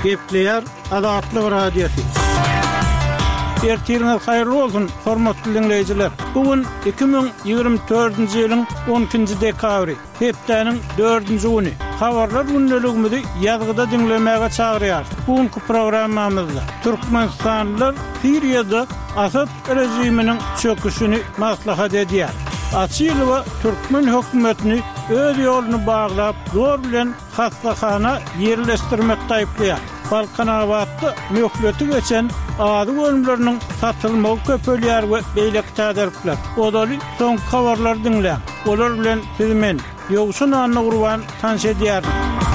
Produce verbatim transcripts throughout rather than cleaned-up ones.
Gepleyer Adatlı Radyosu. Ertiriniz hayırlı olsun, hormatly dinleyijiler. Bugün iki bin ýygrimi dördünji ýylyň on ikinji dekabry, hepdeniň dördünji güni. Habarlar günneligimizi ýazgyda dinlemäge çagyrýar. Bugünkü programmamyzda Türkmenistanlylar Siriýada Asad rejiminiň çöküşini maslahat edýär. Açylywa Türkmen hökümetini öz ýoluny baglap, zor bilen hastahana ýerleşdirmekde aýplaýar. Balkanabatda möhleti geçen ady bölümleriniň satylmagy köpelýär we beýlek täderipler. Odaly soň habarlar dinle. Olar bilen sizmen ýogşun anna gurban tanş edýär.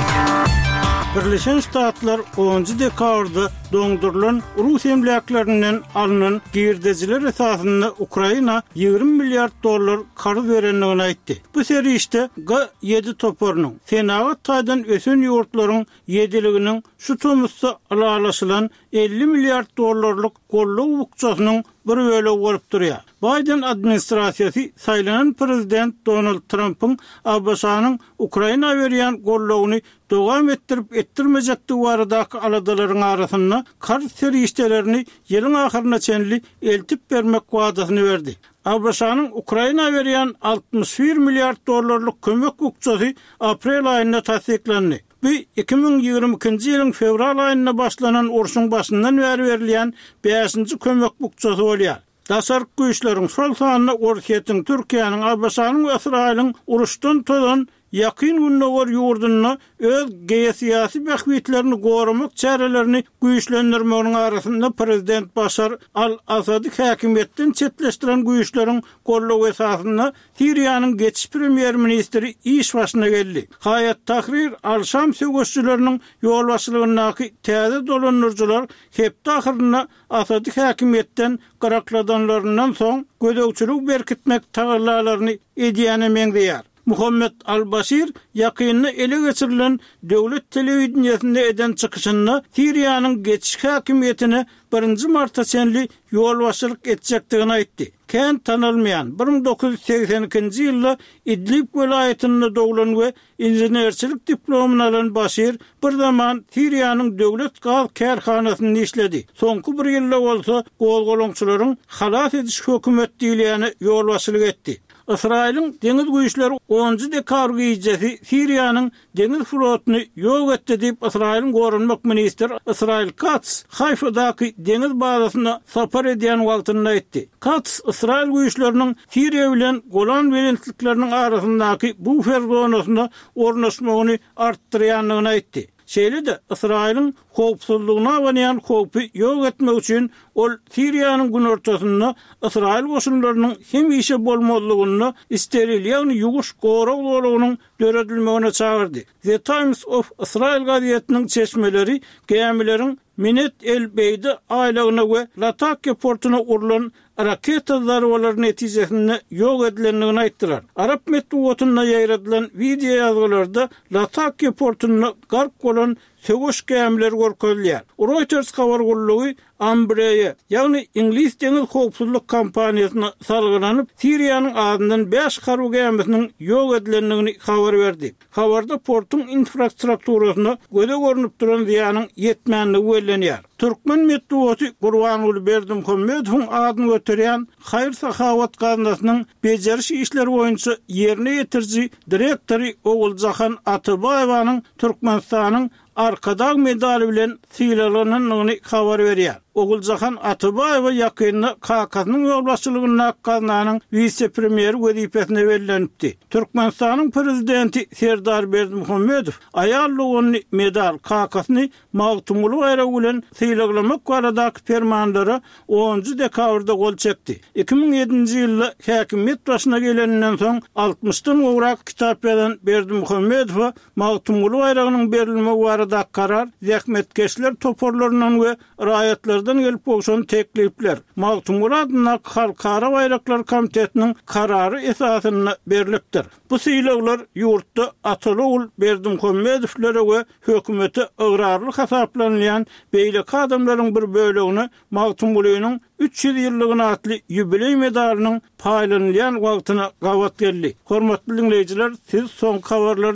Birleşen Ştatlar onuncu dekabrda doňdurulan Rus emlaklaryndan alynan girdejiler esasynda Ukraina ýygrimi milliard dollar karz berenligini aýtdy. Bu serişde G ýedi toporunyň Senagat taýdan ösen ýurtlaryň ýediliginiň şu tomusda alalaşylan elli milliard dollarlyk golluk bukçasynyň bir bölegi bolup durýar. Biden administrasiýasy saýlanan prezident Donald Trump'yň Abbasanyň Ukraina berýän gollugyny dowam etdirip etdirmejekdigi baradaky aladalaryň arasynda karz serişdelerini ýylyň ahyryna çenli eltip bermek wadasyny berdi. Abbasanyň Ukraina berýän altmış bir milliard dollarlyk kömek bukçasy aprel aýynda tasdiklendi. Bu iki bin ýygrimi ikinji ýylyň fevral aýynda başlanan urşuň başyndan bäri berilýän beşinji kömek bukçasy bolýar. Dasark güýçleriň sol sanyna Orsiýetiň, Türkiýanyň, Abbasanyň we Israýlyň uruşdan todan ýakyn günnäger ýurduny öz geýsiýasy bähwitlerini goramak çärelerini güýçlendirmeginiň arasynda prezident Başar al-Asady häkimetden çetleşdiren güýçleriň gollugy esasynda Siriýanyň geçiş premier ministri iş başyna geldi. Hayat Tahrir al-Şam söwüşçüleriniň ýol başçylygyndaky täze dolanyrjylar hepde ahyryna Asady häkimetden garakladanlaryndan soň gödökçülük berkitmek tagallalaryny edýäne meňdeýär. Muhammed al-Bashir yakyny ele geçirilen döwlet telewizionyasynda eden çykyşynda Siriýanyň geçiş häkimetine birinji martda çenli ýol başçylyk etjekdigini aýtdy. Kän tanylmaýan bir bin dokuz ýüz seksen ikinji ýylda Idlib welaýetinde doglan we inženerçilik diplomuny alan Bashir bir zaman Siriýanyň döwlet gaz kärhanasyny işledi. Soňky bir ýylda bolsa golgolonçularyň halas ediş hökümetdiýligine ýol başçylyk etdi. Israýlyň deňiz güýçleri onuncu dekabr gecesi Siriýanyň deňiz flotuny ýok etdi diýip Israýlyň gorunmak ministri Israel Katz Hayfadaky deňiz bazasyna sapar edýän wagtynda aýtdy. Katz Israýl güýçleriniň Siriýa bilen Golan belentlikleriniň arasyndaky bufer zonasyna ornaşmagyny artdyrýanlygyny aýtdy. Şeýle de Israýlyň howpsuzlygyna banýan howpy ýok etmek üçin ol Siriýanyň gün ortasynda Israýl goşunlarynyň hem işe bolmalygyny isteril, ýagny ýuguş gorak bolugynyň döredilmegine çagyrdy. The Times of Israel gazetiniň çeşmeleri gemileriň Minet el Beydi aýlagyna we Latakia portuna urulan raketa zarbaları netijesinde ýok edilenligini aýtdylar. Arap medeniýetine ýaýradylan video ýazgylarda Latakia portuna gark bolan söwüş gemileri görkezilýär. Reuters habar gullugy Ambreye, ýagny İngiliz deňiz howpsuzlyk kampaniýasyna salgylanyp Siriýanyň adyndan beş garw gemisiniň ýok edilenligini habar berdi. Habarda portun infrastrukturasyna göze görünüp duran ziýanyň ýetmänligi bellenýär. Türkmen medeniýeti Gurbanuly Berdimuhammedowyň adyny göterýän Haýr Sahawat gazinasynyň bejeriş işleri boýunça ýerine ýetirji direktori Oguljahan Atabaýewaň Türkmenistanyň arkadag medali bilen syýlananyny habar berýär. Oguljahan Atabaýewa ýakyny K K S'nyň ýolbaşçylygyna gazananyň vice-premier wezipesine bellenipdi. Türkmenistanyň prezidenti Serdar Berdimuhammedow aýallygyny medal K K S'ny magtumly baýrag bilen syýlamak baradaky fermanlara onuncu dekabrda gol çekdi. iki bin ýedinji ýylda häkimet başyna gelenden soň altmışdan gowrak kitap eden Berdimuhammedow magtumly baýragynyň berilmegi baradaky karar zähmetkeşler toporlarynyň we raýatlardan gelip bolşan teklipler magtumly adyna Halkara Baýraklar Komitetiniň karary esasynda berilipdir. Bu syýlaglar ýurtda Atalıoğul Berdimuhammedowlere we hökümete agrarlyk hasaplanýan beýleki adamlaryň bir bölegini magtumlygynyň üç yüz ýyllygyna atly ýubiley medalinyň paýlanýan wagtyna gawat geldi. Hormatly dinleýijiler, siz soň habarlar